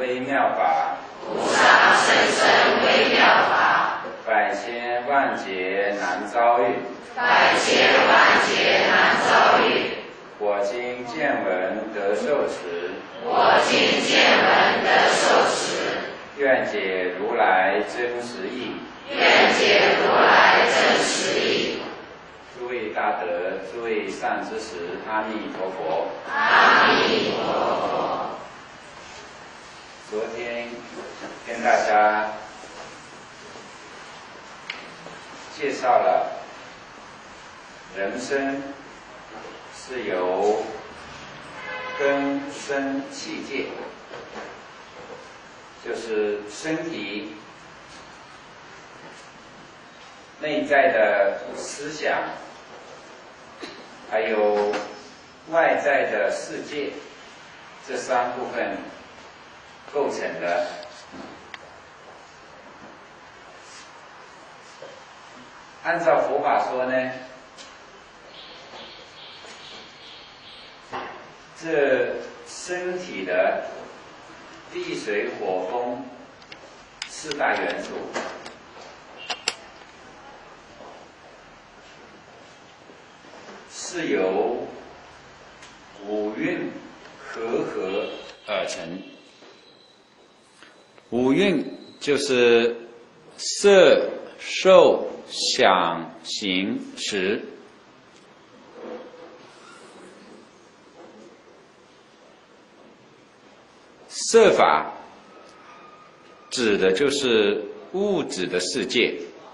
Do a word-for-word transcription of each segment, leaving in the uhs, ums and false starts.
微妙法， 无上甚深微妙法， 百千万劫难遭遇， 百千万劫难遭遇。 我今见闻得受持， 我今见闻得受持， 愿解如来真实义， 愿解如来真实义。 诸位大德，诸位善知识，阿弥陀佛。 阿弥陀佛。 昨天跟大家介绍了人生是由根身器界，就是身体内在的思想，还有外在的世界，这三部分构成的。按照佛法说呢，这身体的地水火风四大元素，是由五蕴和合而成。五蕴就是色、受、想、行、识。色法指的就是物质的世界，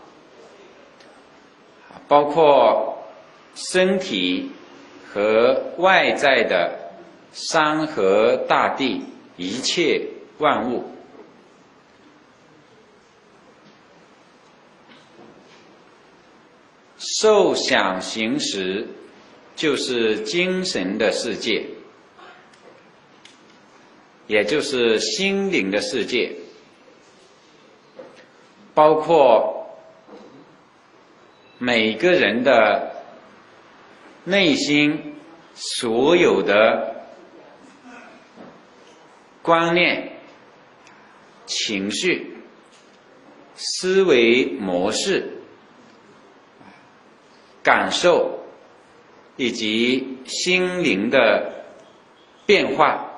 包括身体和外在的山河大地一切万物。受想行识就是精神的世界，也就是心灵的世界，包括每个人的内心所有的观念、情绪、思维模式、感受以及心灵的变化，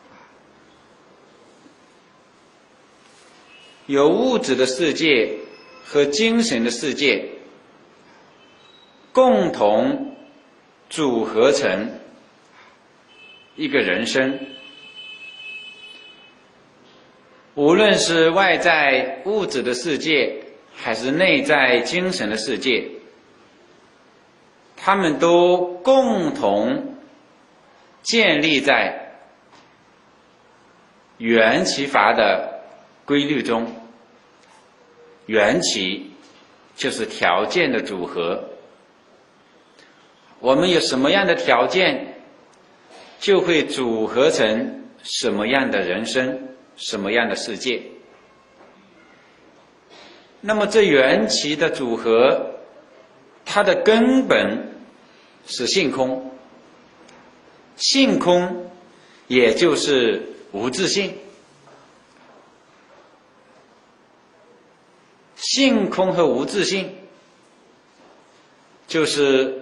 由物质的世界和精神的世界共同组合成一个人生。无论是外在物质的世界，还是内在精神的世界，他们都共同建立在缘起法的规律中。缘起就是条件的组合，我们有什么样的条件，就会组合成什么样的人生，什么样的世界。那么这缘起的组合，它的根本是性空，性空也就是无自性。性空和无自性就是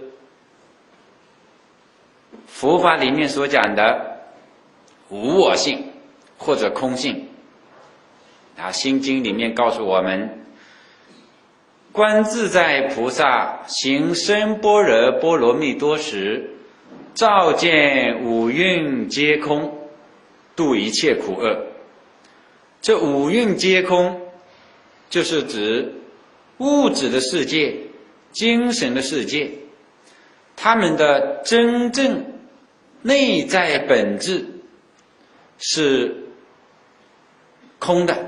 佛法里面所讲的无我性或者空性啊。心经里面告诉我们，观自在菩萨行深般若波罗蜜多时，照见五蕴皆空，度一切苦厄。这五蕴皆空就是指物质的世界、精神的世界，他们的真正内在本质是空的，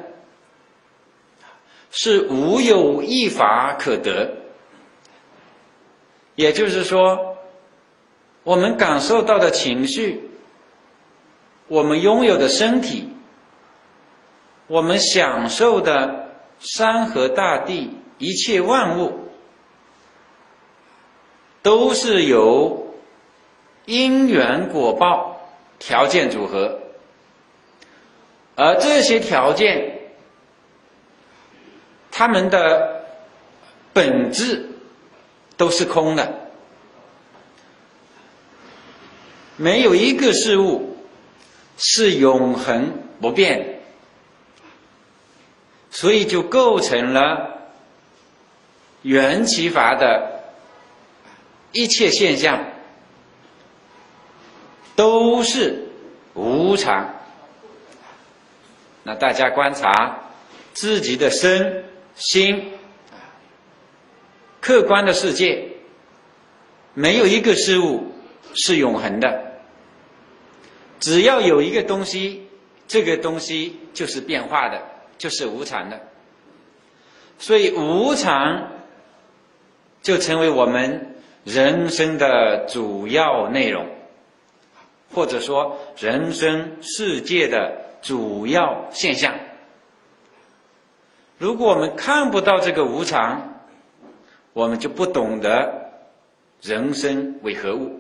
是无有一法可得。也就是说，我们感受到的情绪，我们拥有的身体，我们享受的山河大地一切万物，都是由因缘果报条件组合。 而这些条件，它们的本质都是空的，没有一个事物是永恒不变的，所以就构成了缘起法的一切现象都是无常。那大家观察自己的身心，客观的世界，没有一个事物是永恒的，只要有一个东西，这个东西就是变化的，就是无常的。所以无常就成为我们人生的主要内容，或者说人生世界的主要现象。如果我们看不到这个无常，我们就不懂得人生为何物。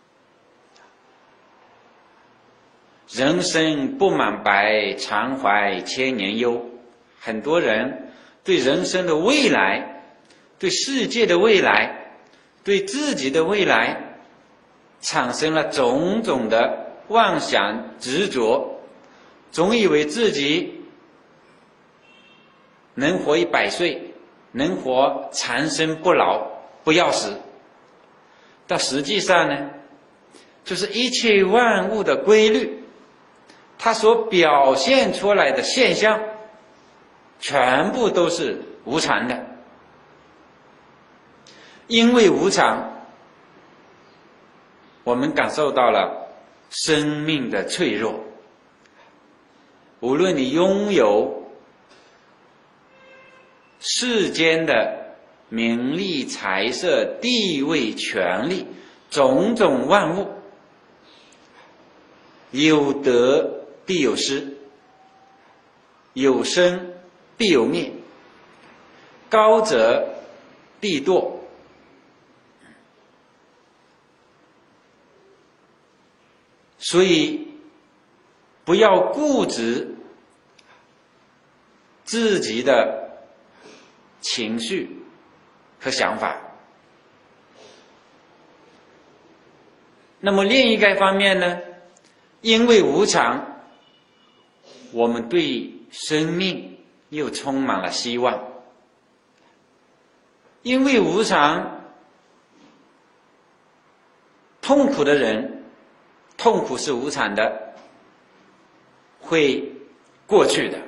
人生不满百，常怀千年忧。很多人对人生的未来，对世界的未来，对自己的未来产生了种种的妄想执着，总以为自己能活一百岁，能活长生不老，不要死。但实际上呢，就是一切万物的规律，它所表现出来的现象全部都是无常的。因为无常，我们感受到了生命的脆弱。无论你拥有世间的名利财色地位权力种种万物，有得必有失，有生必有灭，高者必堕。所以不要固执自己的情绪和想法。那么另一个方面呢，因为无常，我们对生命又充满了希望。因为无常，痛苦的人，痛苦是无常的，会过去的。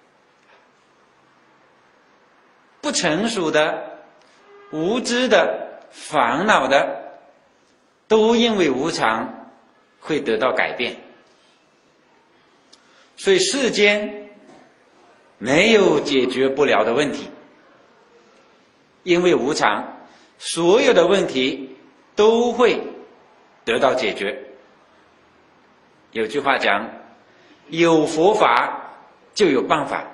不成熟的、无知的、烦恼的，都因为无常会得到改变。所以世间没有解决不了的问题，因为无常，所有的问题都会得到解决。有句话讲，有佛法就有办法。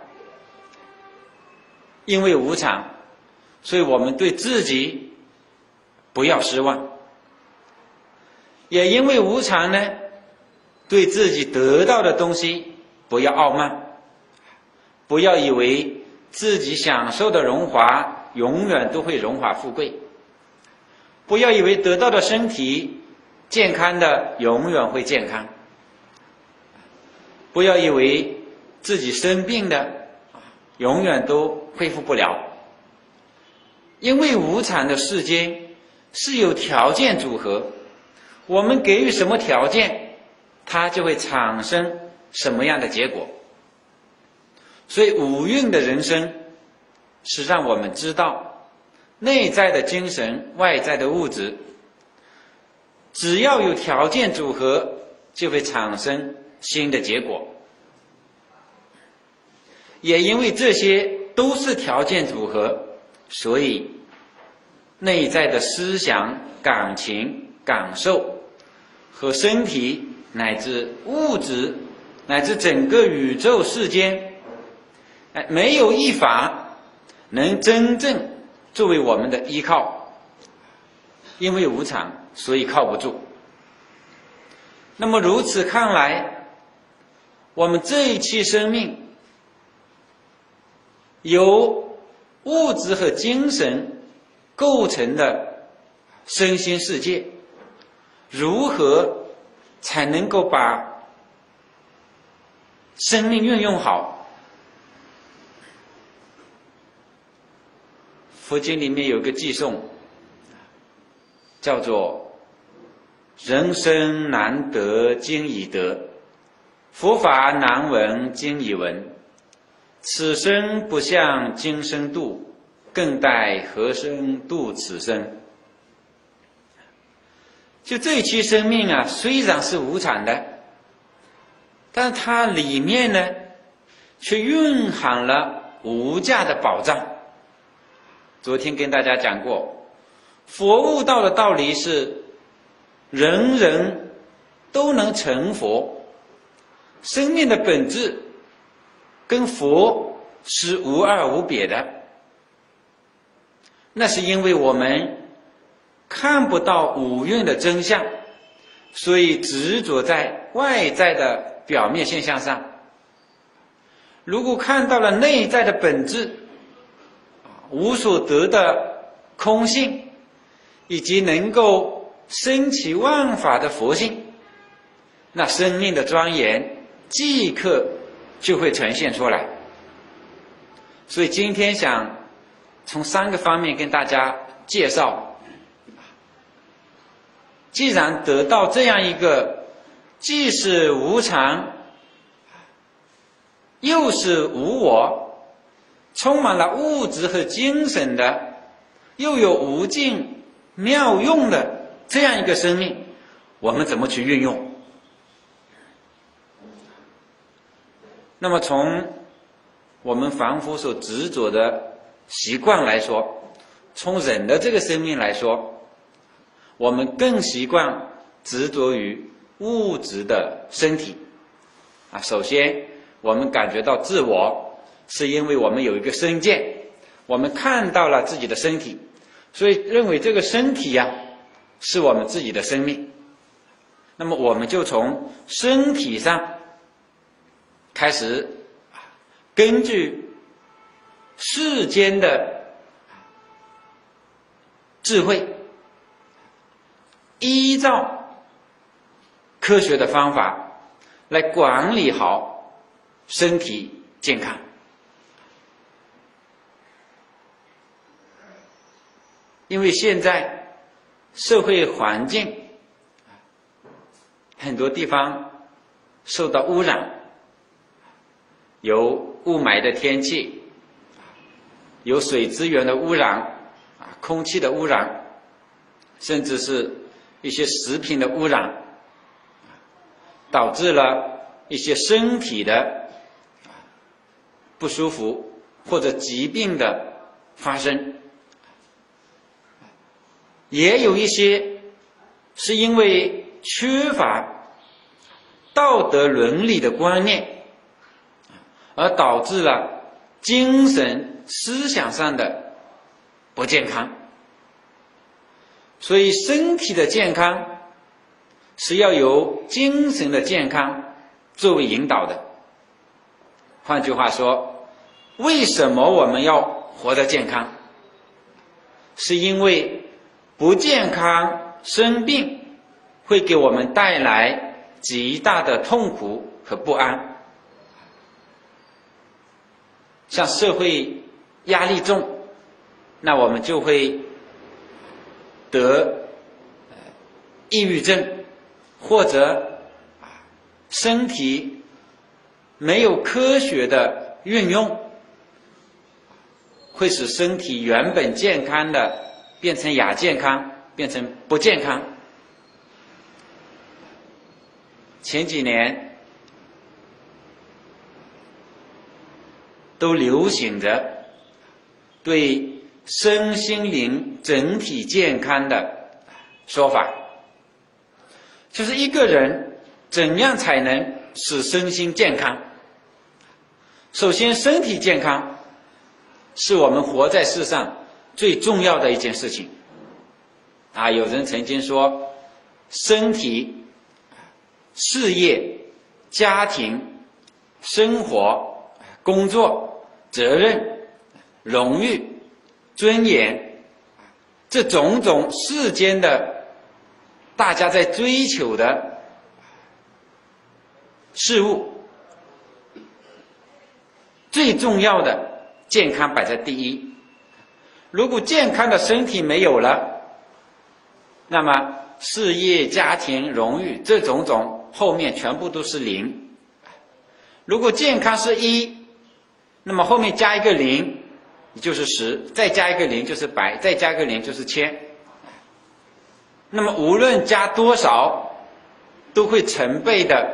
因为无常，所以我们对自己不要失望。也因为无常呢，对自己得到的东西不要傲慢，不要以为自己享受的荣华永远都会荣华富贵，不要以为得到的身体健康的永远会健康，不要以为自己生病的永远都恢复不了。因为无常的世间是有条件组合，我们给予什么条件，它就会产生什么样的结果。所以五蕴的人生是让我们知道，内在的精神，外在的物质，只要有条件组合，就会产生新的结果。也因为这些都是条件组合，所以内在的思想、感情、感受和身体乃至物质乃至整个宇宙世间，哎，没有一法能真正作为我们的依靠。因为无常，所以靠不住。那么如此看来， 我们这一期生命由物质和精神构成的身心世界，如何才能够把生命运用好？佛经里面有个偈颂，叫做人生难得今已得，佛法难闻今已闻，此生不向今生度，更待何生度此生。就这一期生命啊，虽然是无常的，但它里面呢却蕴含了无价的宝藏。昨天跟大家讲过，佛悟道的道理是人人都能成佛，生命的本质跟佛是无二无别的。那是因为我们看不到五蕴的真相，所以执着在外在的表面现象上。如果看到了内在的本质，无所得的空性，以及能够升起万法的佛性，那生命的庄严即刻就会呈现出来。所以今天想从三个方面跟大家介绍，既然得到这样一个既是无常又是无我，充满了物质和精神的，又有无尽妙用的这样一个生命，我们怎么去运用？那么从我们凡夫所执着的习惯来说，从人的这个生命来说，我们更习惯执着于物质的身体啊。首先我们感觉到自我，是因为我们有一个身见，我们看到了自己的身体，所以认为这个身体呀、啊、是我们自己的生命。那么我们就从身体上开始，根据世间的智慧，依照科学的方法来管理好身体健康。因为现在社会环境很多地方受到污染，有雾霾的天气，有水资源的污染，空气的污染，甚至是一些食品的污染，导致了一些身体的不舒服或者疾病的发生。也有一些是因为缺乏道德伦理的观念，而导致了精神思想上的不健康。所以身体的健康是要由精神的健康作为引导的。换句话说，为什么我们要活得健康？是因为不健康生病会给我们带来极大的痛苦和不安。像社会压力重，那我们就会得抑郁症，或者身体没有科学的运用，会使身体原本健康的变成亚健康，变成不健康。前几年都流行着对身心灵整体健康的说法，就是一个人怎样才能使身心健康。首先身体健康是我们活在世上最重要的一件事情啊。有人曾经说，身体、事业、家庭、 生活、工作、责任、荣誉、尊严，这种种世间的大家在追求的事物，最重要的健康摆在第一。如果健康的身体没有了，那么事业、家庭、荣誉这种种后面全部都是零。如果健康是一，那么后面加一个零就是十，再加一个零就是百，再加一个零就是千。那么无论加多少，都会成倍的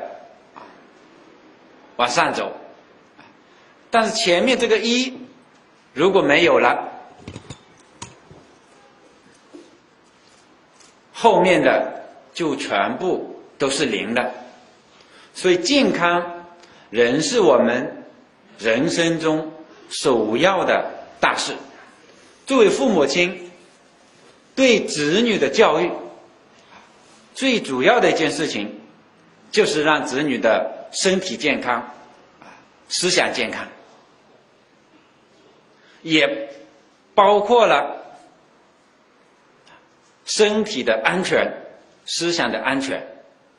往上走。但是前面这个一如果没有了，后面的就全部都是零的。所以健康仍是我们人生中首要的大事。作为父母亲，对子女的教育最主要的一件事情就是让子女的身体健康、思想健康，也包括了身体的安全、思想的安全。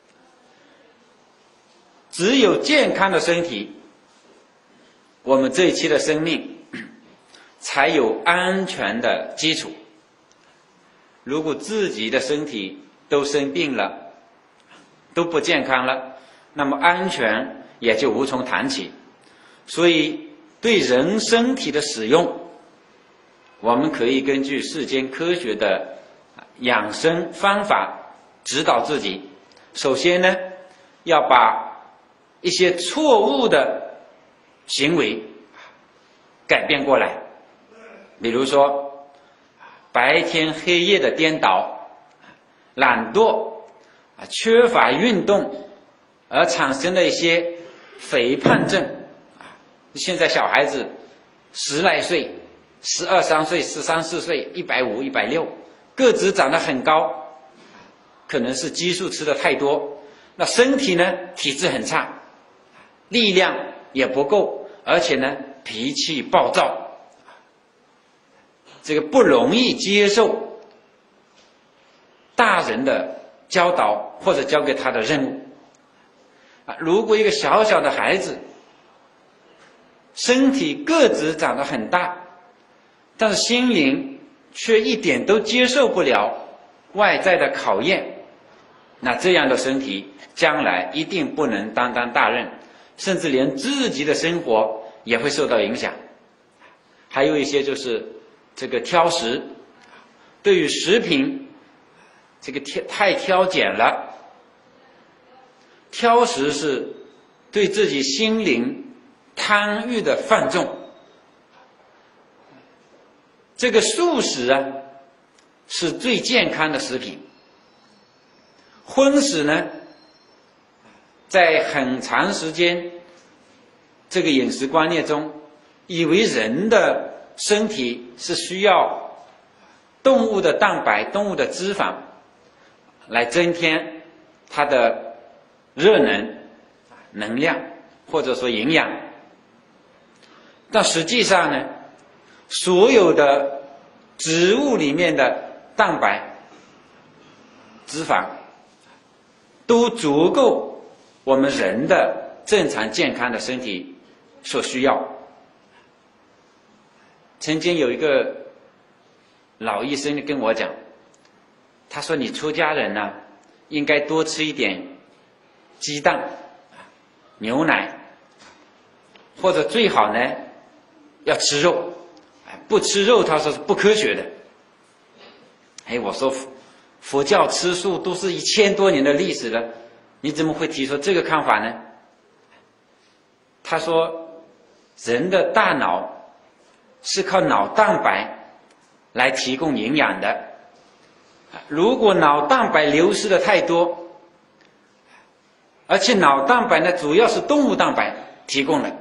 只有健康的身体，我们这一期的生命才有安全的基础。如果自己的身体都生病了，都不健康了，那么安全也就无从谈起。所以对人身体的使用，我们可以根据世间科学的养生方法指导自己。首先呢，要把一些错误的行为改变过来，比如说白天黑夜的颠倒、懒惰、缺乏运动而产生的一些肥胖症。现在小孩子十来岁、十二三岁、十三四岁，一百五、一百六，个子长得很高，可能是激素吃的太多，那身体呢体质很差，力量也不够，而且呢脾气暴躁，这个不容易接受大人的教导或者交给他的任务。如果一个小小的孩子身体个子长得很大，但是心灵却一点都接受不了外在的考验，那这样的身体将来一定不能担当大任，甚至连自己的生活也会受到影响。还有一些就是这个挑食，对于食品这个挑太挑拣了。挑食是对自己心灵贪欲的放纵。这个素食啊是最健康的食品。荤食呢，在很长时间这个饮食观念中，以为人的身体是需要动物的蛋白、动物的脂肪来增添它的热能、能量或者说营养。但实际上呢，所有的植物里面的蛋白、脂肪都足够我们人的正常健康的身体所需要。曾经有一个老医生跟我讲，他说你出家人呢、啊，应该多吃一点鸡蛋、牛奶，或者最好呢要吃肉，不吃肉他说是不科学的。哎，我说佛教吃素都是一千多年的历史了，你怎么会提出这个看法呢？他说人的大脑是靠脑蛋白来提供营养的，如果脑蛋白流失的太多，而且脑蛋白呢主要是动物蛋白提供的，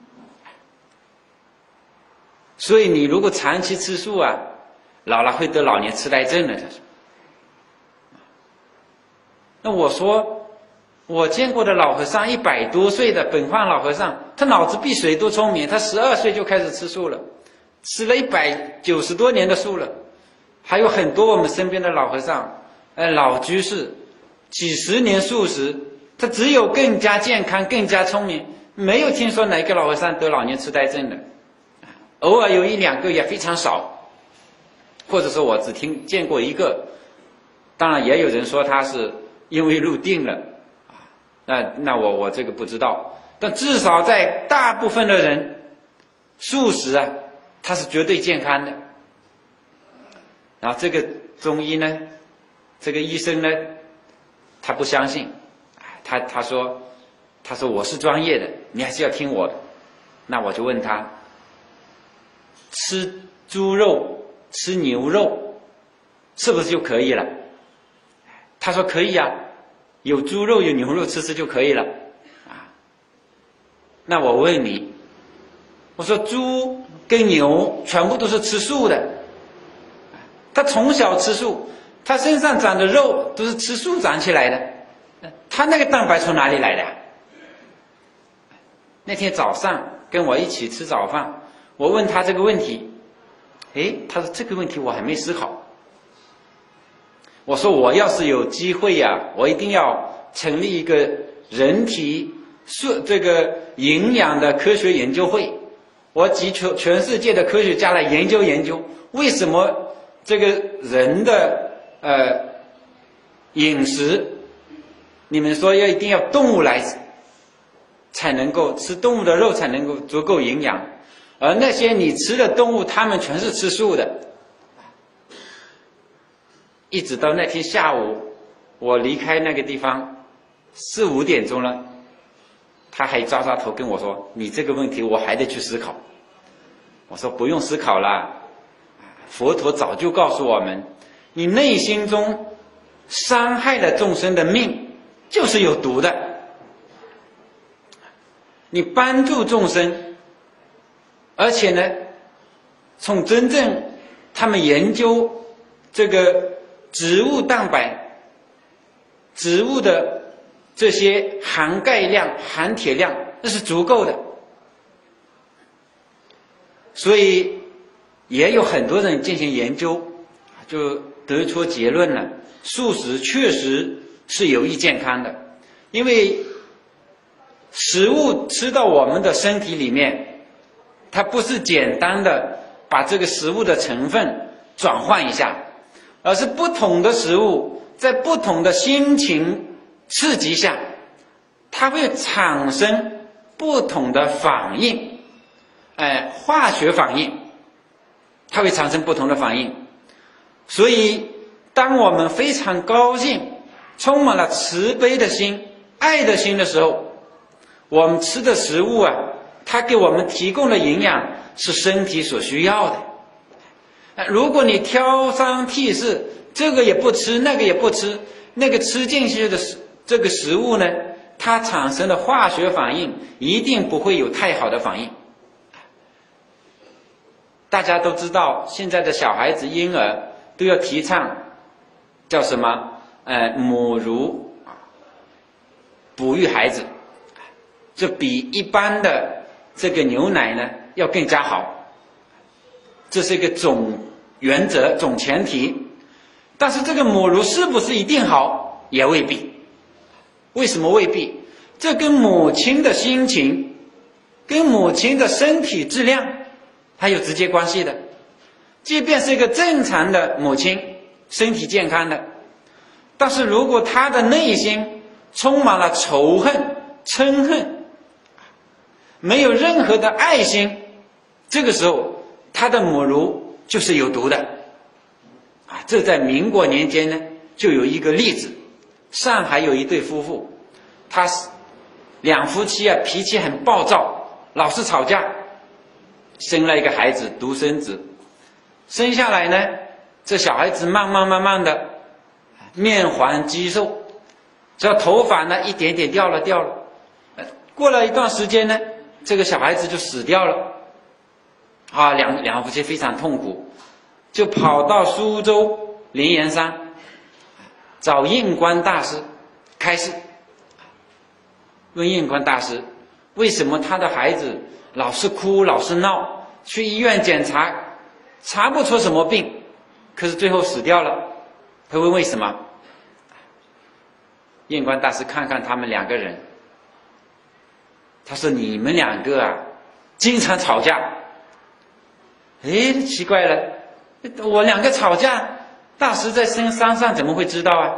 所以你如果长期吃素啊，老了会得老年痴呆症的。他说，那我说我见过的老和尚一百多岁的本焕老和尚，他脑子比谁都聪明，他十二岁就开始吃素了，吃了一百九十多年的素了。还有很多我们身边的老和尚，呃，老居士，几十年素食，他只有更加健康、更加聪明，没有听说哪个老和尚得老年痴呆症的，偶尔有一两个也非常少，或者说我只听见过一个，当然也有人说他是因为入定了。那那我我这个不知道，但至少在大部分的人，素食啊，它是绝对健康的。然后这个中医呢，这个医生呢，他不相信，他他说他说我是专业的，你还是要听我的。那我就问他，吃猪肉、吃牛肉，是不是就可以了？他说可以啊。有猪肉有牛肉吃吃就可以了啊。那我问你，我说猪跟牛全部都是吃素的，他从小吃素，他身上长的肉都是吃素长起来的，他那个蛋白从哪里来的？那天早上跟我一起吃早饭，我问他这个问题，诶，他说这个问题我还没思考。我说我要是有机会呀、啊，我一定要成立一个人体素这个营养的科学研究会，我集全全世界的科学家来研究研究，为什么这个人的呃饮食，你们说要一定要动物来才能够吃动物的肉才能够足够营养，而那些你吃的动物，他们全是吃素的。一直到那天下午，我离开那个地方四五点钟了，他还抓抓头跟我说：“你这个问题我还得去思考。”我说：“不用思考了，佛陀早就告诉我们，你内心中伤害了众生的命就是有毒的。你帮助众生，而且呢，从真正他们研究这个植物蛋白、植物的这些含钙量、含铁量，那是足够的。所以也有很多人进行研究，就得出结论了：素食确实是有益健康的，因为食物吃到我们的身体里面，它不是简单的把这个食物的成分转换一下，而是不同的食物在不同的心情刺激下，它会产生不同的反应，哎，化学反应，它会产生不同的反应。所以当我们非常高兴，充满了慈悲的心、爱的心的时候，我们吃的食物啊，它给我们提供的营养是身体所需要的。如果你挑三剔四，这个也不吃，那个也不吃，那个吃进去的这个食物呢，它产生的化学反应一定不会有太好的反应。大家都知道，现在的小孩子、婴儿都要提倡叫什么？呃，母乳哺育孩子，这比一般的这个牛奶呢要更加好。这是一个总原则、总前提。但是这个母乳是不是一定好？也未必。为什么未必？这跟母亲的心情、跟母亲的身体质量还有直接关系的。即便是一个正常的母亲，身体健康的，但是如果她的内心充满了仇恨、嗔恨，没有任何的爱心，这个时候她的母乳就是有毒的啊！这在民国年间呢，就有一个例子。上海有一对夫妇，他两夫妻啊脾气很暴躁，老是吵架，生了一个孩子，独生子。生下来呢，这小孩子慢慢慢慢的面黄肌瘦，这头发呢一点点掉了掉了。过了一段时间呢，这个小孩子就死掉了。啊，两两夫妻非常痛苦，就跑到苏州灵岩山找印光大师开示。 问印光大师，为什么他的孩子老是哭老是闹，去医院检查查不出什么病，可是最后死掉了？他问为什么？印光大师看看他们两个人，他说你们两个啊经常吵架。哎，奇怪了，我两个吵架，大师在山上怎么会知道啊？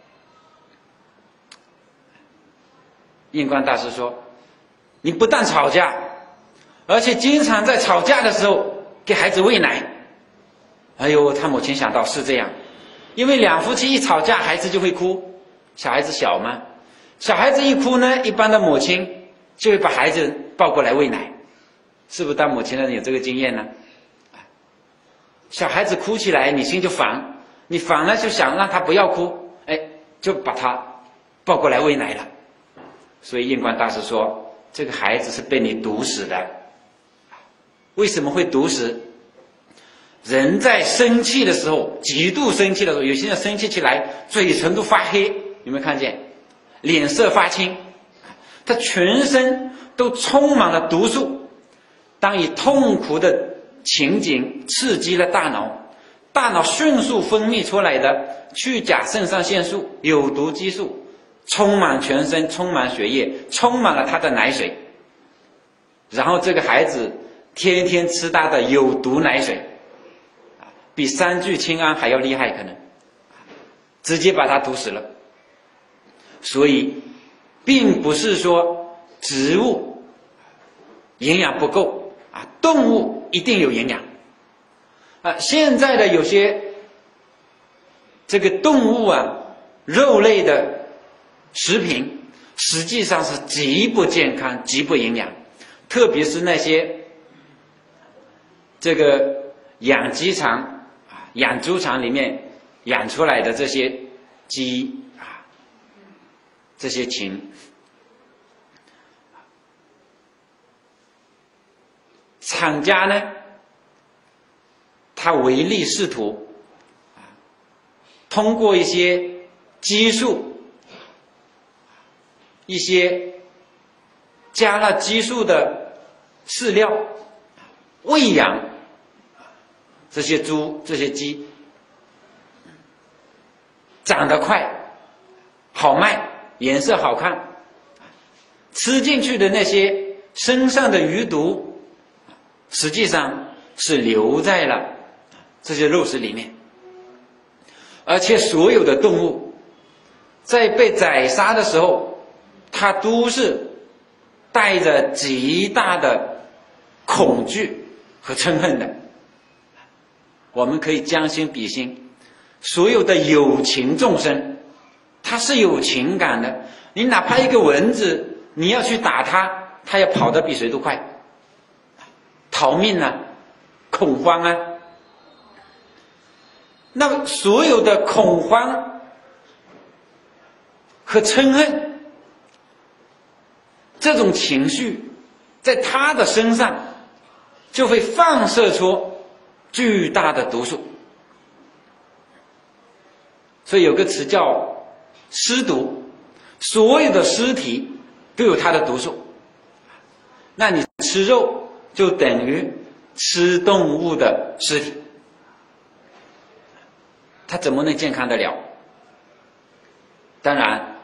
印光大师说，你不但吵架，而且经常在吵架的时候给孩子喂奶。哎呦，他母亲想到是这样，因为两夫妻一吵架，孩子就会哭，小孩子小嘛，小孩子一哭呢，一般的母亲就会把孩子抱过来喂奶，是不是当母亲的人有这个经验呢？小孩子哭起来，你心就烦，你烦了就想让他不要哭，哎，就把他抱过来喂奶了。所以印光大师说，这个孩子是被你毒死的。为什么会毒死？人在生气的时候，极度生气的时候，有些人生气起来嘴唇都发黑，有没有看见？脸色发青，他全身都充满了毒素。当以痛苦的情景刺激了大脑，大脑迅速分泌出来的去甲肾上腺素有毒激素充满全身，充满血液，充满了他的奶水，然后这个孩子天天吃他的有毒奶水，比三聚氰胺还要厉害，可能直接把他毒死了。所以并不是说植物营养不够啊，动物一定有营养啊。现在的有些这个动物啊，肉类的食品实际上是极不健康、极不营养，特别是那些这个养鸡场啊、养猪场里面养出来的这些鸡啊，这些禽，厂家呢，他唯利是图，通过一些激素，一些加了激素的饲料喂养这些猪这些鸡，长得快，好卖，颜色好看，吃进去的那些身上的余毒实际上是留在了这些肉食里面。而且所有的动物在被宰杀的时候，它都是带着极大的恐惧和嗔恨的。我们可以将心比心，所有的有情众生它是有情感的，你哪怕一个蚊子，你要去打它，它要跑得比谁都快，逃命啊，恐慌啊。那么所有的恐慌和嗔恨这种情绪在他的身上就会放射出巨大的毒素。所以有个词叫尸毒，所有的尸体都有它的毒素。那你吃肉就等于吃动物的尸体，它怎么能健康得了？当然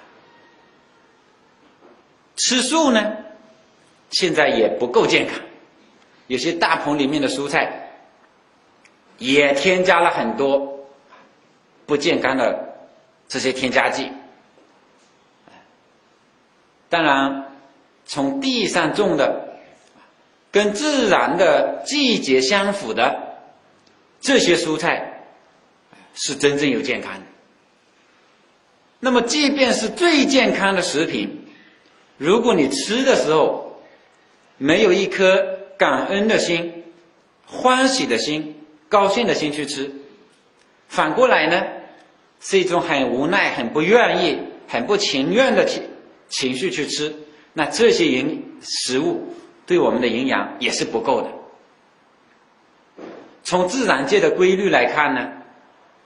吃素呢现在也不够健康，有些大棚里面的蔬菜也添加了很多不健康的这些添加剂。当然从地上种的跟自然的季节相符的这些蔬菜是真正有健康的。那么即便是最健康的食品，如果你吃的时候没有一颗感恩的心、欢喜的心、高兴的心去吃，反过来呢是一种很无奈、很不愿意、很不情愿的情情绪去吃，那这些营食物对我们的营养也是不够的。从自然界的规律来看呢，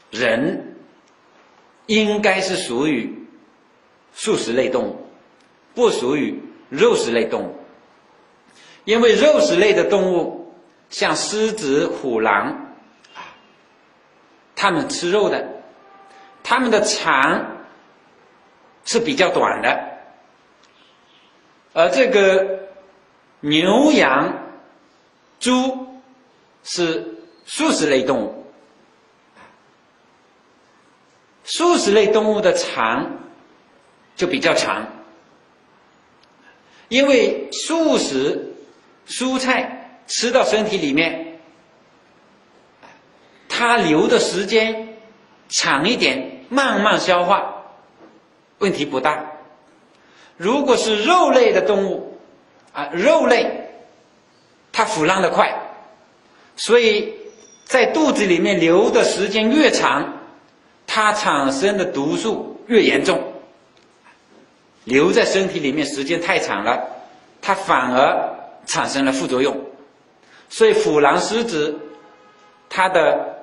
人应该是属于素食类动物， 不属于肉食类动物。因为肉食类的动物，像狮子、虎狼，它们吃肉的，它们的肠是比较短的，而这个牛、羊、猪是素食类动物。素食类动物的肠就比较长，因为素食蔬菜吃到身体里面，它留的时间长一点，慢慢消化，问题不大。如果是肉类的动物啊，肉类它腐烂得快，所以在肚子里面留的时间越长，它产生的毒素越严重。留在身体里面时间太长了，它反而产生了副作用。所以虎狼狮子它的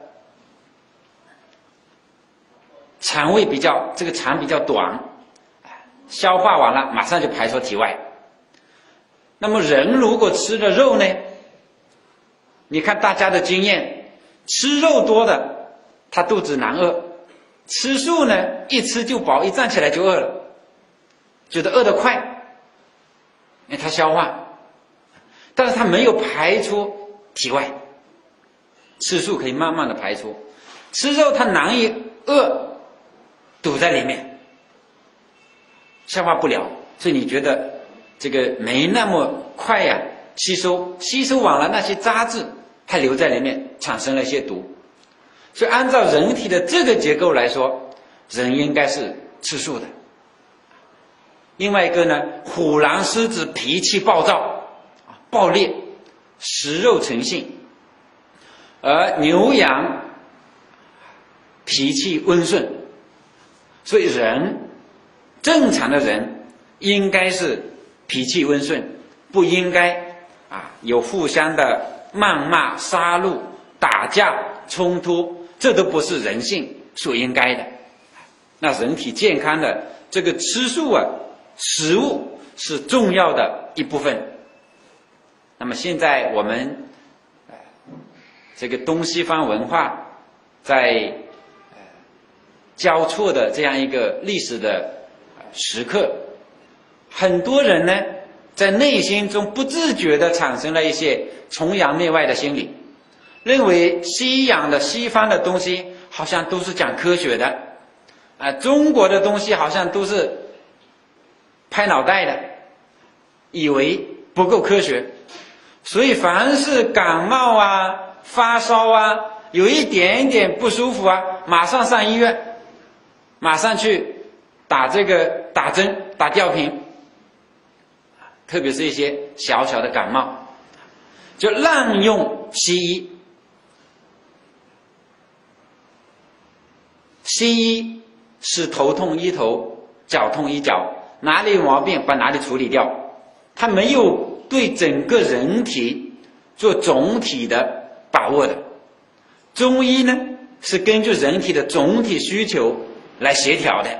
肠胃比较这个肠比较短，消化完了马上就排出体外。那么人如果吃了肉呢，你看大家的经验，吃肉多的他肚子难饿，吃素呢一吃就饱，一站起来就饿了，觉得饿得快，因为他消化，但是他没有排出体外。吃素可以慢慢的排出，吃肉它难以饿，堵在里面，消化不了，所以你觉得这个没那么快呀、啊、吸收，吸收完了那些渣质还留在里面，产生了一些毒。所以按照人体的这个结构来说，人应该是吃素的。另外一个呢，虎狼狮子脾气暴躁暴烈，食肉成性，而牛羊脾气温顺。所以人正常的人应该是脾气温顺，不应该啊有互相的谩骂、杀戮、打架、冲突，这都不是人性所应该的。那人体健康的这个吃素啊，食物是重要的一部分。那么现在我们这个东西方文化在交错的这样一个历史的时刻，很多人呢在内心中不自觉地产生了一些崇洋媚外的心理，认为西洋的西方的东西好像都是讲科学的，啊，中国的东西好像都是拍脑袋的，以为不够科学。所以凡是感冒啊、发烧啊，有一点点不舒服啊，马上上医院，马上去打这个打针、打吊瓶，特别是一些小小的感冒，就滥用西医。西医是头痛医头，脚痛医脚，哪里有毛病把哪里处理掉，它没有对整个人体做总体的把握的。中医呢是根据人体的总体需求来协调的。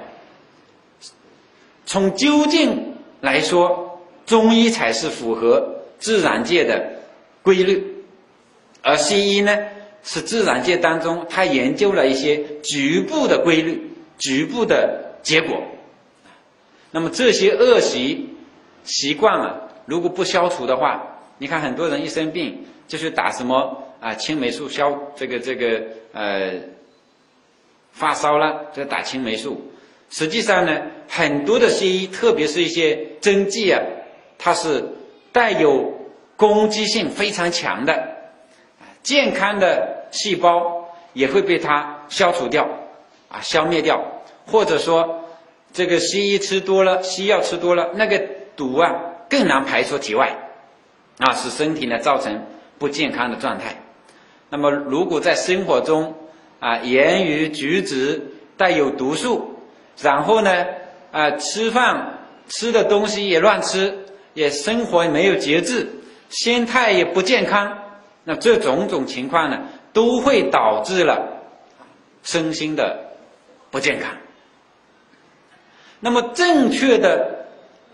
从究竟来说，中医才是符合自然界的规律，而西医呢是自然界当中他研究了一些局部的规律、局部的结果。那么这些恶习习惯啊，如果不消除的话，你看很多人一生病就去打什么啊青霉素消这个这个呃发烧了就打青霉素。实际上呢，很多的西医，特别是一些针剂啊，它是带有攻击性非常强的，健康的细胞也会被它消除掉啊消灭掉，或者说这个西医吃多了，西药吃多了，那个毒啊更难排出体外啊，使身体呢造成不健康的状态。那么如果在生活中啊言语举止带有毒素，然后呢啊吃饭吃的东西也乱吃，也生活也没有节制，心态也不健康，那这种种情况呢都会导致了身心的不健康。那么正确的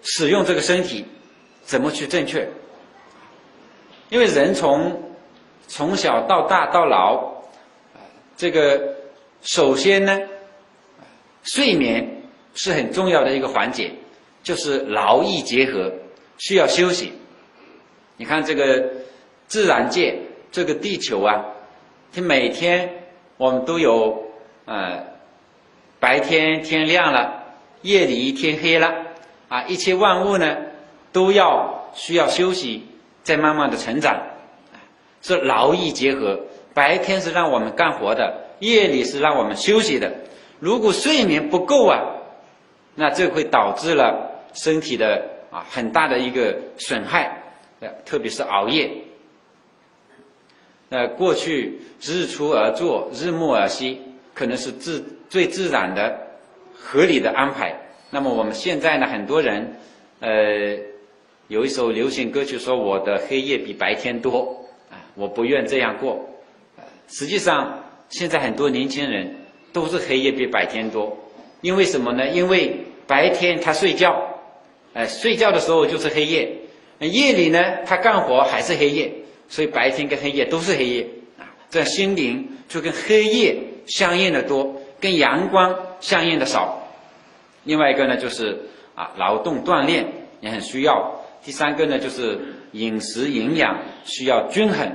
使用这个身体怎么去正确。因为人从从小到大到老，这个首先呢，睡眠是很重要的一个环节，就是劳逸结合，需要休息。你看这个自然界，这个地球啊，它每天我们都有呃白天天亮了，夜里天黑了啊，一切万物呢都要需要休息，再慢慢的成长，是劳逸结合。白天是让我们干活的，夜里是让我们休息的。如果睡眠不够啊，那这会导致了身体的啊很大的一个损害，特别是熬夜。那过去日出而作，日暮而息，可能是自最自然的、合理的安排。那么我们现在呢，很多人，呃，有一首流行歌曲说：“我的黑夜比白天多啊，我不愿这样过。”实际上，现在很多年轻人都是黑夜比白天多，因为什么呢？因为白天他睡觉，呃，睡觉的时候就是黑夜，夜里呢他干活还是黑夜，所以白天跟黑夜都是黑夜啊。这样心灵就跟黑夜相应的多，跟阳光相应的少。另外一个呢，就是啊，劳动锻炼也很需要。第三个呢，就是饮食营养需要均衡。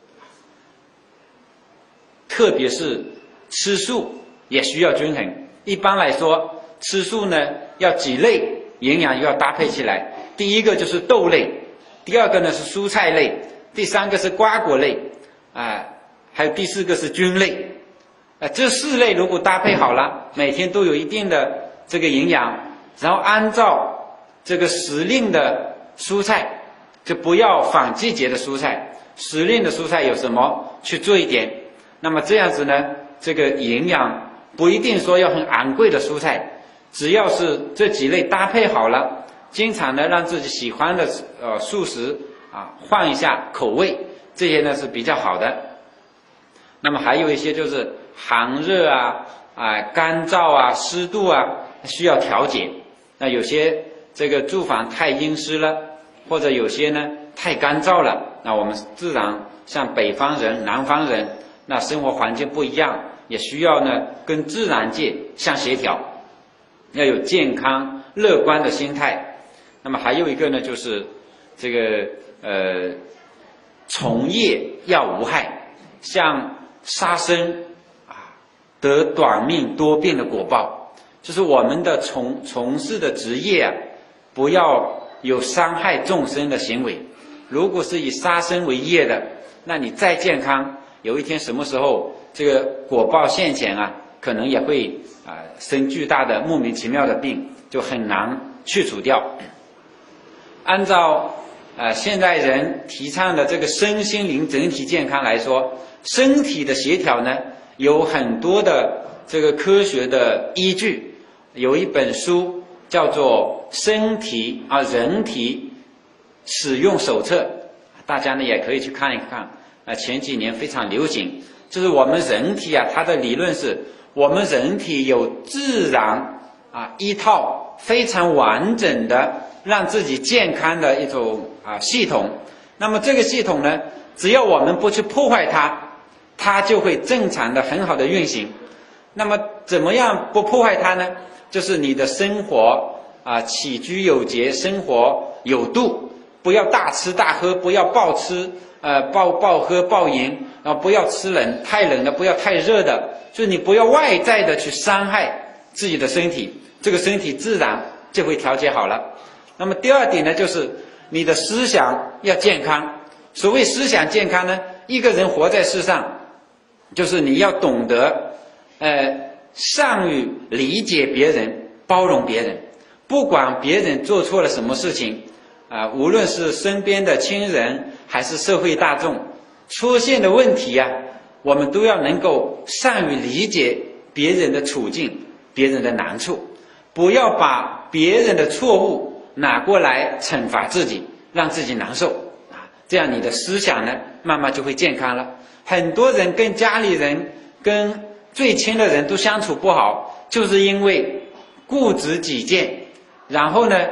特别是吃素也需要均衡。一般来说，吃素呢要几类营养要搭配起来。第一个就是豆类，第二个呢是蔬菜类，第三个是瓜果类，啊、呃，还有第四个是菌类。啊、呃，这四类如果搭配好了，每天都有一定的这个营养，然后按照这个时令的蔬菜，就不要反季节的蔬菜，时令的蔬菜有什么去做一点。那么这样子呢，这个营养不一定说要很昂贵的蔬菜，只要是这几类搭配好了，经常呢让自己喜欢的呃素食啊换一下口味，这些呢是比较好的。那么还有一些就是寒热啊啊干燥啊湿度啊需要调节。那有些这个住房太阴湿了，或者有些呢太干燥了，那我们自然像北方人、南方人。那生活环境不一样，也需要呢跟自然界相协调，要有健康乐观的心态。那么还有一个呢，就是这个呃从业要无害，像杀生啊得短命多病的果报，就是我们的从从事的职业啊，不要有伤害众生的行为。如果是以杀生为业的，那你再健康，有一天什么时候这个果报现前啊，可能也会啊、呃、生巨大的莫名其妙的病，就很难去除掉。按照呃现代人提倡的这个身心灵整体健康来说，身体的协调呢有很多的这个科学的依据。有一本书叫做《身体啊人体使用手册》，大家呢也可以去看一看。啊，前几年非常流行，就是我们人体啊，它的理论是我们人体有自然啊一套非常完整的让自己健康的一种啊系统。那么这个系统呢，只要我们不去破坏它，它就会正常的很好的运行。那么怎么样不破坏它呢？就是你的生活啊起居有节，生活有度，不要大吃大喝，不要暴吃。呃，暴暴喝暴饮，然后不要吃冷，太冷的不要太热的，就是你不要外在的去伤害自己的身体，这个身体自然就会调节好了。那么第二点呢，就是你的思想要健康。所谓思想健康呢，一个人活在世上，就是你要懂得，呃，善于理解别人，包容别人，不管别人做错了什么事情。啊、呃，无论是身边的亲人还是社会大众出现的问题啊，我们都要能够善于理解别人的处境，别人的难处，不要把别人的错误拿过来惩罚自己，让自己难受啊。这样你的思想呢，慢慢就会健康了。很多人跟家里人、跟最亲的人都相处不好，就是因为固执己见，然后呢。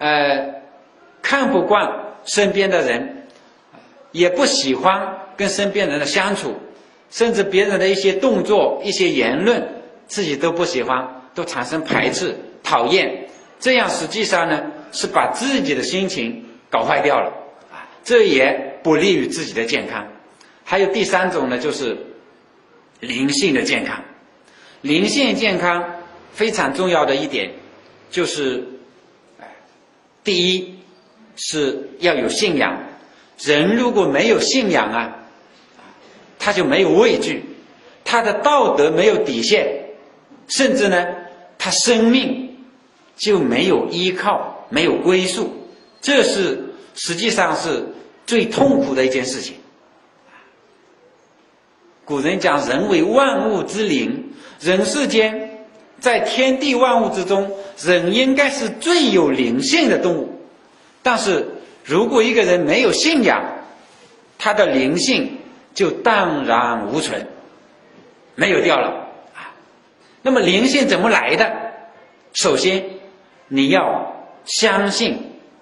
呃，看不惯身边的人，也不喜欢跟身边人的相处，甚至别人的一些动作、一些言论，自己都不喜欢，都产生排斥、讨厌。这样实际上呢，是把自己的心情搞坏掉了啊，这也不利于自己的健康。还有第三种呢，就是灵性的健康。灵性健康非常重要的一点就是，第一是要有信仰。人如果没有信仰啊，他就没有畏惧，他的道德没有底线，甚至呢，他生命就没有依靠，没有归宿，这是实际上是最痛苦的一件事情。古人讲人为万物之灵，人世间在天地万物之中，人应该是最有灵性的动物。但是如果一个人没有信仰，他的灵性就荡然无存，没有掉了啊。那么灵性怎么来的？首先你要相信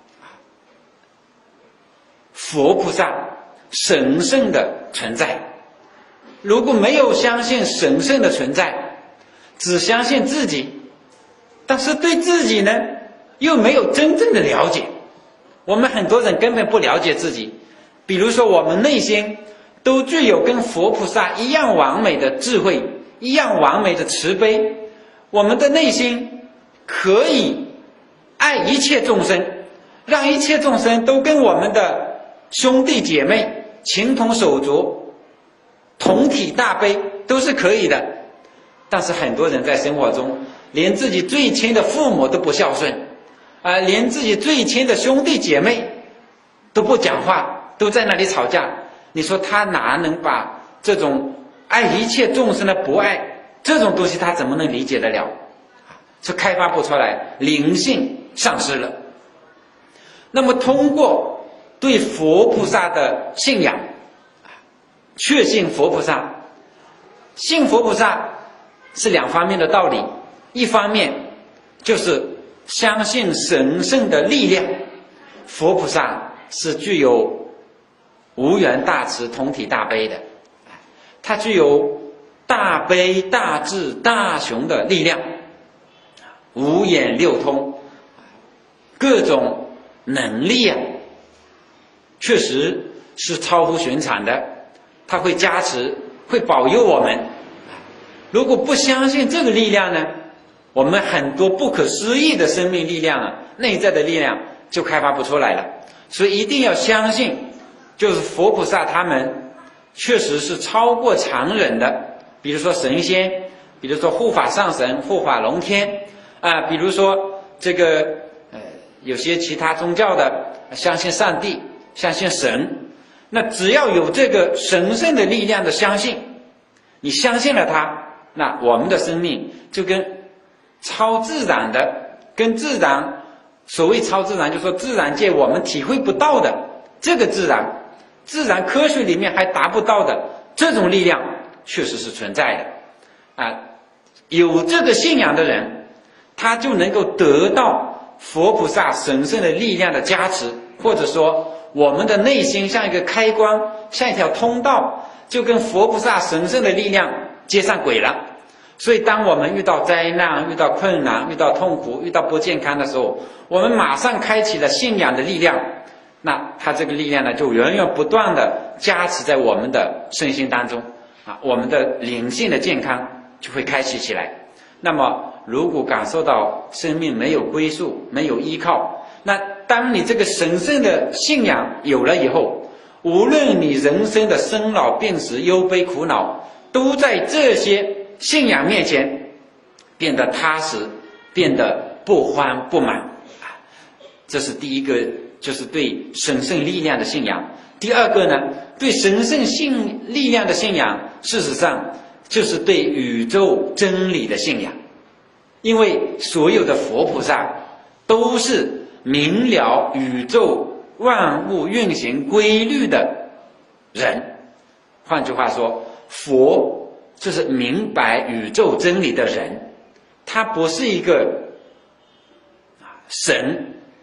佛菩萨神圣的存在。如果没有相信神圣的存在，只相信自己，但是对自己呢又没有真正的了解。我们很多人根本不了解自己，比如说我们内心都具有跟佛菩萨一样完美的智慧，一样完美的慈悲，我们的内心可以爱一切众生，让一切众生都跟我们的兄弟姐妹情同手足，同体大悲，都是可以的。但是很多人在生活中连自己最亲的父母都不孝顺啊、呃，连自己最亲的兄弟姐妹都不讲话，都在那里吵架。你说他哪能把这种爱一切众生的博爱这种东西他怎么能理解得了？是开发不出来，灵性丧失了。那么通过对佛菩萨的信仰，确信佛菩萨，信佛菩萨是两方面的道理。一方面就是相信神圣的力量，佛菩萨是具有无缘大慈同体大悲的，它具有大悲大智大雄的力量，五眼六通，各种能力啊，确实是超乎寻常的，它会加持，会保佑我们。如果不相信这个力量呢，我们很多不可思议的生命力量啊，内在的力量就开发不出来了。所以一定要相信，就是佛菩萨他们确实是超过常人的，比如说神仙，比如说护法上神、护法龙天啊，比如说这个呃有些其他宗教的相信上帝、相信神，那只要有这个神圣的力量的相信，你相信了它，那我们的生命就跟超自然的，跟自然，所谓超自然，就是说自然界我们体会不到的这个自然，自然科学里面还达不到的这种力量，确实是存在的啊。有这个信仰的人，他就能够得到佛菩萨神圣的力量的加持，或者说我们的内心像一个开关，像一条通道，就跟佛菩萨神圣的力量接上轨了。所以当我们遇到灾难、遇到困难、遇到痛苦、遇到不健康的时候，我们马上开启了信仰的力量，那它这个力量呢，就源源不断的加持在我们的身心当中啊，我们的灵性的健康就会开启起来。那么如果感受到生命没有归宿、没有依靠，那当你这个神圣的信仰有了以后，无论你人生的生老病死、忧悲苦恼，都在这些信仰面前变得踏实，变得不欢不满。这是第一个，就是对神圣力量的信仰。第二个呢，对神圣信力量的信仰，事实上就是对宇宙真理的信仰。因为所有的佛菩萨都是明了宇宙万物运行规律的人，换句话说，佛就是明白宇宙真理的人，他不是一个神，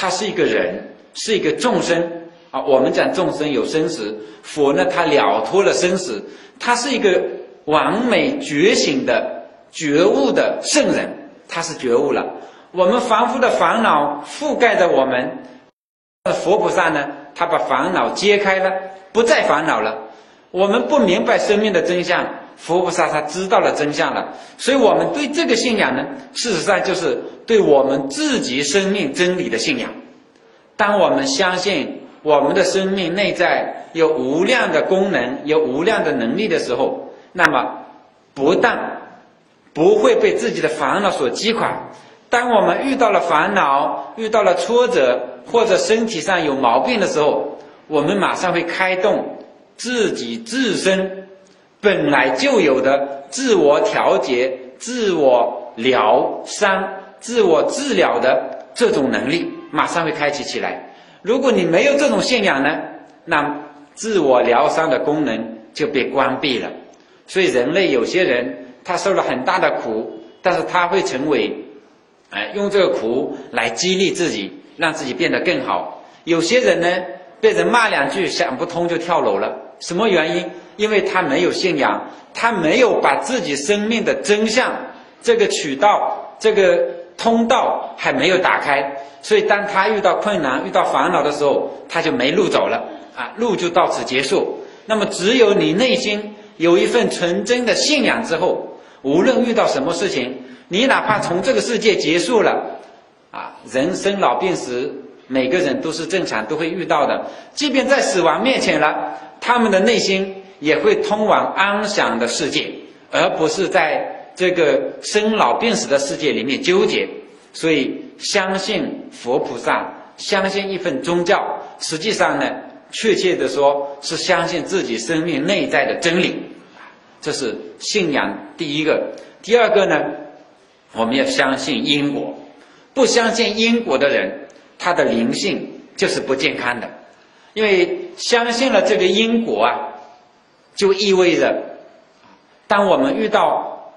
他是一个人，是一个众生啊。我们讲众生有生死，佛呢他了脱了生死，他是一个完美觉醒的觉悟的圣人，他是觉悟了。我们凡夫的烦恼覆盖着我们，佛菩萨呢他把烦恼揭开了，不再烦恼了。我们不明白生命的真相，佛菩萨他知道了真相了。所以我们对这个信仰呢，事实上就是对我们自己生命真理的信仰。当我们相信我们的生命内在有无量的功能，有无量的能力的时候，那么不但不会被自己的烦恼所击垮，当我们遇到了烦恼，遇到了挫折，或者身体上有毛病的时候，我们马上会开动自己自身本来就有的自我调节、自我疗伤、自我治疗的这种能力，马上会开启起来。如果你没有这种信仰呢，那自我疗伤的功能就被关闭了。所以人类有些人他受了很大的苦，但是他会成为哎，用这个苦来激励自己，让自己变得更好。有些人呢被人骂两句想不通就跳楼了，什么原因？因为他没有信仰，他没有把自己生命的真相这个渠道、这个通道还没有打开，所以当他遇到困难、遇到烦恼的时候，他就没路走了啊，路就到此结束。那么只有你内心有一份纯真的信仰之后，无论遇到什么事情，你哪怕从这个世界结束了啊，人生老病死每个人都是正常都会遇到的，即便在死亡面前了，他们的内心也会通往安详的世界，而不是在这个生老病死的世界里面纠结。所以相信佛菩萨，相信一份宗教，实际上呢确切的说是相信自己生命内在的真理，这是信仰第一个。第二个呢，我们要相信因果。不相信因果的人，他的灵性就是不健康的。因为相信了这个因果啊，就意味着当我们遇到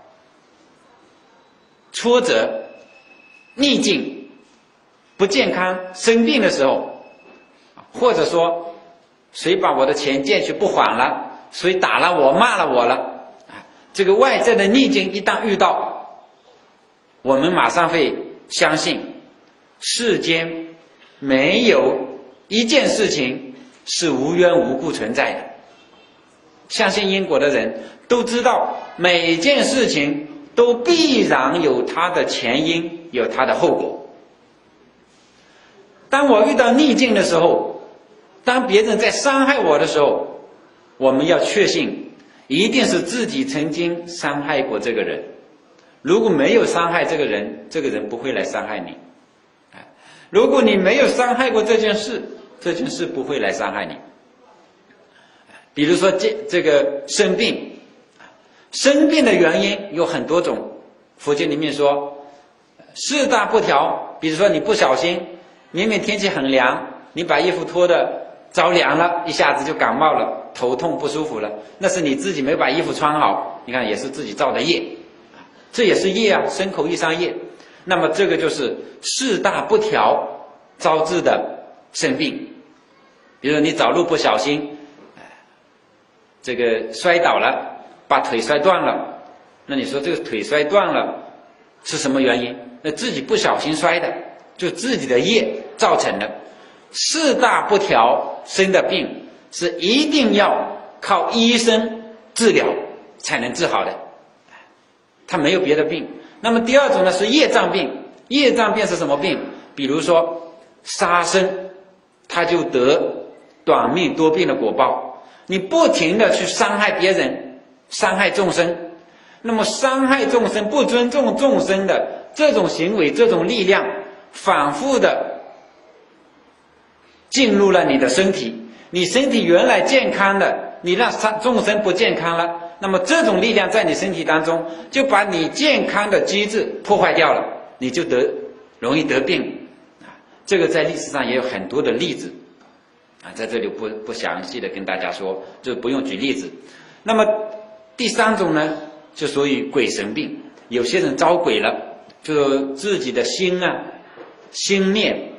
挫折、逆境、不健康、生病的时候，或者说谁把我的钱借去不还了，谁打了我、骂了我了，这个外在的逆境一旦遇到，我们马上会相信世间没有一件事情是无缘无故存在的。相信因果的人都知道每件事情都必然有它的前因，有它的后果。当我遇到逆境的时候，当别人在伤害我的时候，我们要确信一定是自己曾经伤害过这个人。如果没有伤害这个人，这个人不会来伤害你。如果你没有伤害过这件事，这件事不会来伤害你。比如说这这个生病，生病的原因有很多种，佛经里面说四大不调。比如说你不小心，明明天气很凉，你把衣服脱的着凉了，一下子就感冒了，头痛不舒服了，那是你自己没把衣服穿好，你看也是自己造的业，这也是业啊，身口意伤业。那么这个就是四大不调招致的生病。比如说你走路不小心这个摔倒了，把腿摔断了，那你说这个腿摔断了是什么原因？那自己不小心摔的，就自己的业造成的。四大不调生的病是一定要靠医生治疗才能治好的，他没有别的病。那么第二种呢是业障病。业障病是什么病？比如说杀生，他就得短命多病的果报。你不停的去伤害别人，伤害众生，那么伤害众生、不尊重众生的这种行为、这种力量反复的进入了你的身体，你身体原来健康的，你让众生不健康了，那么这种力量在你身体当中就把你健康的机制破坏掉了，你就得容易得病。这个在历史上也有很多的例子啊，在这里不不详细的跟大家说，就不用举例子。那么第三种呢，就属于鬼神病。有些人招鬼了，就自己的心啊、心念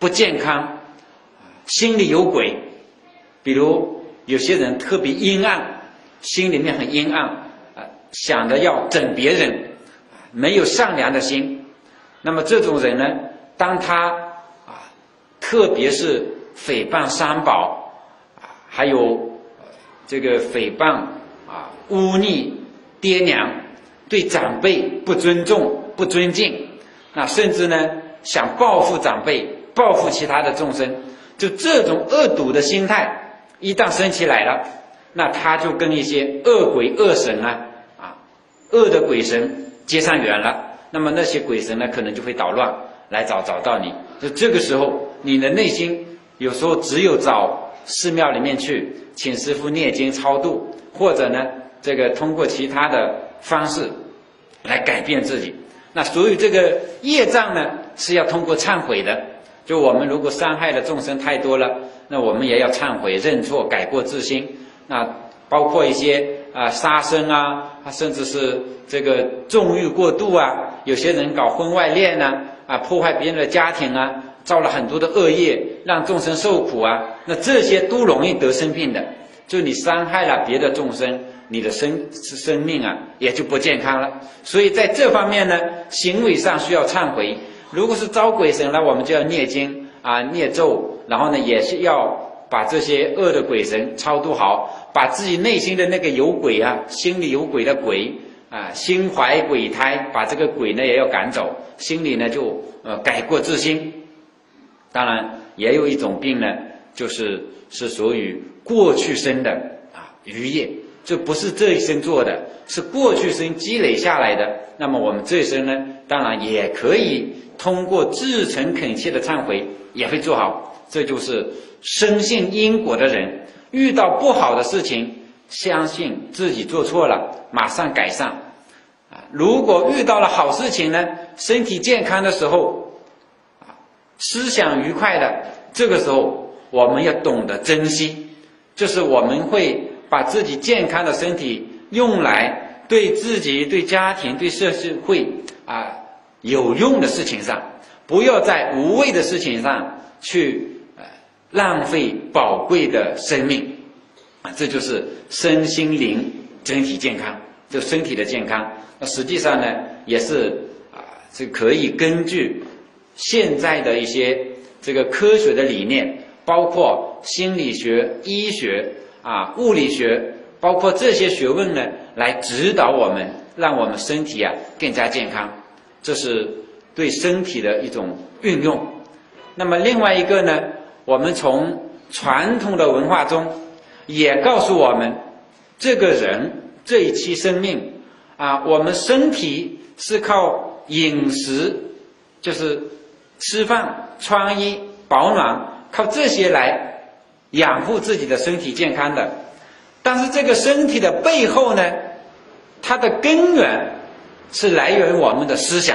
不健康，心里有鬼。比如有些人特别阴暗，心里面很阴暗，啊，想着要整别人，没有善良的心。那么这种人呢，当他啊，特别是诽谤三宝啊，还有这个诽谤啊，污逆爹娘，对长辈不尊重不尊敬，那甚至呢想报复长辈，报复其他的众生，就这种恶毒的心态一旦升起来了，那他就跟一些恶鬼恶神啊啊恶的鬼神结上缘了。那么那些鬼神呢，可能就会捣乱来找找到你。就这个时候，你的内心有时候只有找寺庙里面去，请师父念经超度，或者呢，这个通过其他的方式来改变自己。那所以这个业障呢，是要通过忏悔的。就我们如果伤害的众生太多了，那我们也要忏悔认错，改过自新。那包括一些啊杀生啊，甚至是这个纵欲过度啊，有些人搞婚外恋啊，啊破坏别人的家庭啊，造了很多的恶业，让众生受苦啊，那这些都容易得生病的。就你伤害了别的众生，你的生生命啊也就不健康了。所以在这方面呢，行为上需要忏悔。如果是招鬼神了，我们就要念经啊念咒，然后呢也是要把这些恶的鬼神超度好，把自己内心的那个有鬼啊，心里有鬼的鬼啊，心怀鬼胎，把这个鬼呢也要赶走，心里呢就呃改过自新。当然也有一种病呢，就是是属于过去生的啊余业，这不是这一生做的，是过去生积累下来的。那么我们这一生呢，当然也可以通过至诚恳切的忏悔也会做好。这就是深信因果的人，遇到不好的事情，相信自己做错了，马上改善啊。如果遇到了好事情呢，身体健康的时候啊，思想愉快的，这个时候我们要懂得珍惜，就是我们会把自己健康的身体用来对自己、对家庭、对社会啊有用的事情上，不要在无谓的事情上去呃浪费宝贵的生命啊，这就是身心灵整体健康，就身体的健康。那实际上呢，也是啊，这可以根据现在的一些这个科学的理念，包括心理学、医学啊、物理学，包括这些学问呢，来指导我们，让我们身体啊更加健康。这是对身体的一种运用。那么另外一个呢，我们从传统的文化中也告诉我们，这个人这一期生命啊，我们身体是靠饮食，就是吃饭、穿衣、保暖，靠这些来养护自己的身体健康的。但是这个身体的背后呢，它的根源是来源于我们的思想。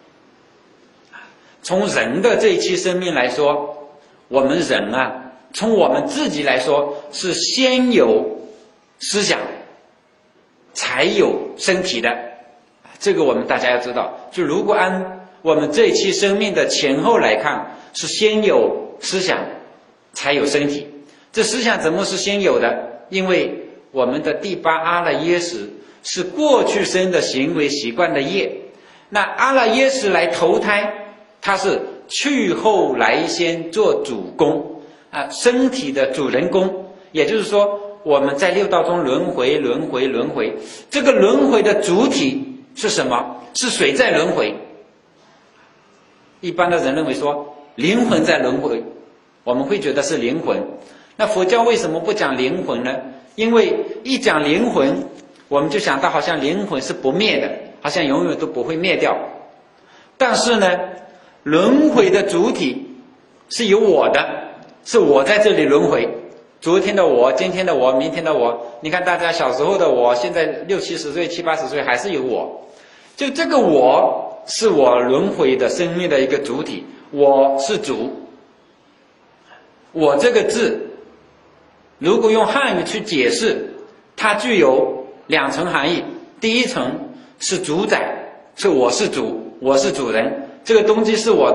从人的这一期生命来说，我们人啊，从我们自己来说，是先有思想才有身体的。这个我们大家要知道，就如果按我们这一期生命的前后来看，是先有思想才有身体。这思想怎么是先有的？因为我们的第八阿赖耶识是过去生的行为习惯的业，那阿赖耶识来投胎，它是去后来先做主公啊，身体的主人公。也就是说，我们在六道中轮回轮回轮回，这个轮回的主体是什么？是谁在轮回？一般的人认为说灵魂在轮回，我们会觉得是灵魂。那佛教为什么不讲灵魂呢？因为一讲灵魂，我们就想到好像灵魂是不灭的，好像永远都不会灭掉。但是呢，轮回的主体是有我的，是我在这里轮回。昨天的我，今天的我，明天的我，你看大家小时候的我，现在六七十岁、七八十岁还是有我。就这个我是我轮回的生命的一个主体，我是主。我这个字如果用汉语去解释，它具有两层含义。第一层是主宰，是我是主，我是主人，这个东西是我的，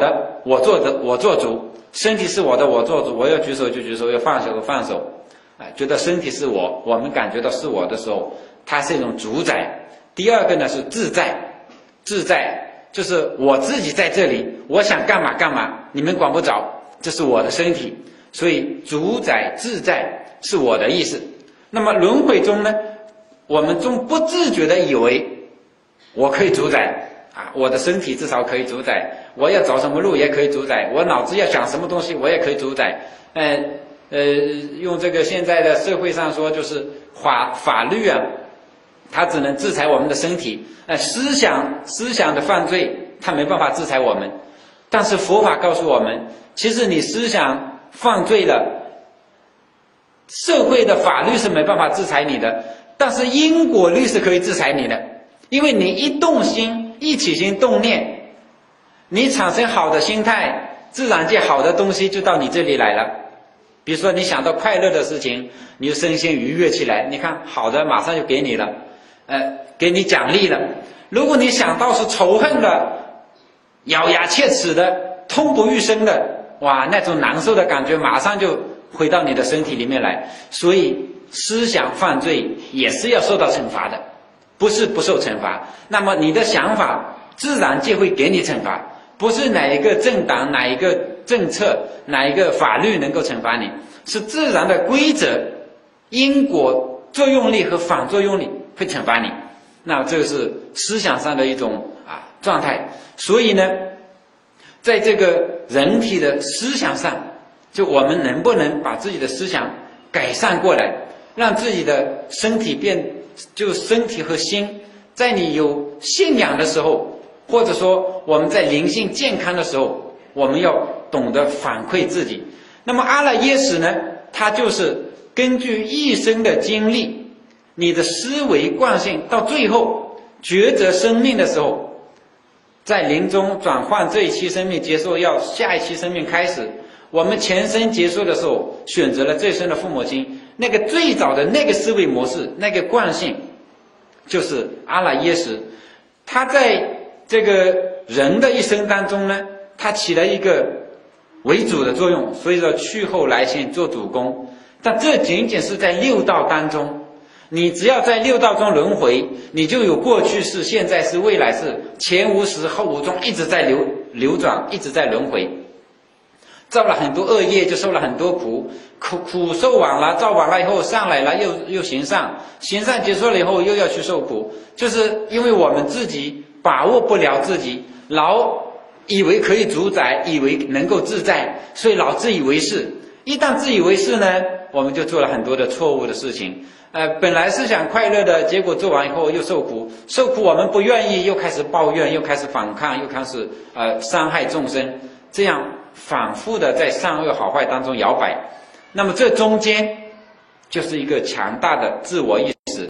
我做的我做主，身体是我的我做主，我要举手就举手，要放手就放手，啊，觉得身体是我，我们感觉到是我的时候，它是一种主宰。第二个呢是自在，自在就是我自己在这里，我想干嘛干嘛，你们管不着，这是我的身体，所以主宰自在是我的意思。那么轮回中呢，我们中不自觉的以为我可以主宰啊，我的身体至少可以主宰，我要走什么路也可以主宰，我脑子要想什么东西我也可以主宰。呃呃，用这个现在的社会上说，就是法法律啊，它只能制裁我们的身体，呃，思想思想的犯罪它没办法制裁我们。但是佛法告诉我们，其实你思想犯罪了，社会的法律是没办法制裁你的，但是因果律是可以制裁你的。因为你一动心，一起心动念，你产生好的心态，自然界好的东西就到你这里来了。比如说你想到快乐的事情，你就身心愉悦起来，你看好的马上就给你了，呃，给你奖励了。如果你想到是仇恨的，咬牙切齿的，痛不欲生的，哇，那种难受的感觉马上就回到你的身体里面来。所以思想犯罪也是要受到惩罚的，不是不受惩罚。那么你的想法自然界会给你惩罚，不是哪一个政党、哪一个政策、哪一个法律能够惩罚你，是自然的规则，因果作用力和反作用力会惩罚你。那这是思想上的一种啊状态。所以呢，在这个人体的思想上，就我们能不能把自己的思想改善过来，让自己的身体变，就身体和心，在你有信仰的时候，或者说我们在灵性健康的时候，我们要懂得反馈自己。那么阿赖耶识呢，它就是根据一生的经历，你的思维惯性，到最后抉择生命的时候，在临终转换这一期生命结束，要下一期生命开始，我们前生结束的时候选择了这生的父母亲，那个最早的那个思维模式，那个惯性就是阿赖耶识。它在这个人的一生当中呢，它起了一个为主的作用，所以说去后来先做主公。但这仅仅是在六道当中，你只要在六道中轮回，你就有过去式、现在式、未来式，前无始后无终，一直在流流转，一直在轮回。造了很多恶业，就受了很多苦，苦苦受完了，造完了以后上来了，又又行善，行善结束了以后又要去受苦，就是因为我们自己把握不了自己，老以为可以主宰，以为能够自在，所以老自以为是。一旦自以为是呢，我们就做了很多的错误的事情。呃，本来是想快乐的，结果做完以后又受苦，受苦我们不愿意，又开始抱怨，又开始反抗，又开始呃伤害众生，这样反复的在善恶好坏当中摇摆。那么这中间就是一个强大的自我意识。